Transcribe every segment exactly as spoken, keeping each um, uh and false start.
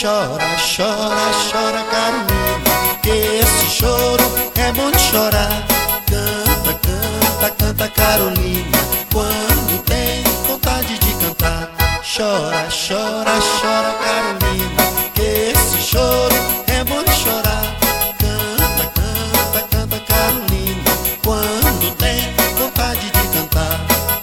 Chora, chora, chora, Carolina, que esse choro é bom de chorar. Canta, canta, canta, Carolina, quando tem vontade de cantar. Chora, chora, chora, Carolina, que esse choro é bom de chorar. Canta, canta, canta, Carolina, quando tem vontade de cantar.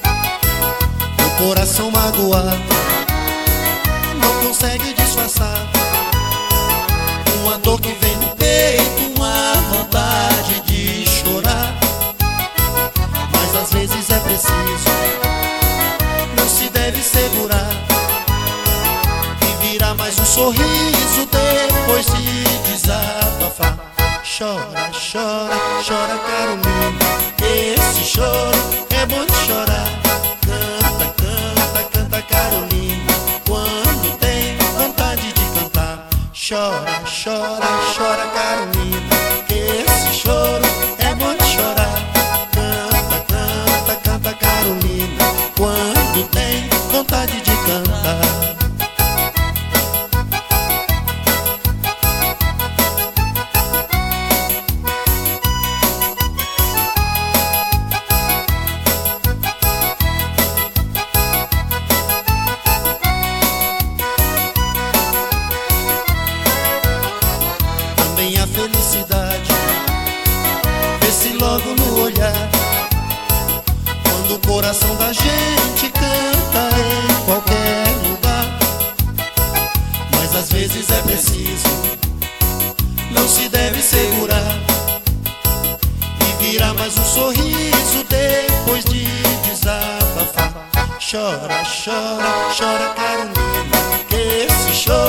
O coração magoado não consegue disfarçar uma dor que vem no peito, uma vontade de chorar. Mas às vezes é preciso, não se deve segurar e virar mais um sorriso depois de desabafar. Chora, chora, chora, Carolina, esse choro é bom de chorar. Canta, canta, canta, Carolina, quando tem vontade de cantar. Chora, chora, chora, Carolina, que esse choro é bom de chorar. Canta, canta, canta, Carolina, quando tem vontade de cantar. Também a felicidade vê-se logo no olhar, quando o coração da gente canta em qualquer lugar. Mas às vezes é preciso, não se deve segurar e virar mais um sorriso depois de desabafar. Chora, chora, chora, Carolina, que esse choro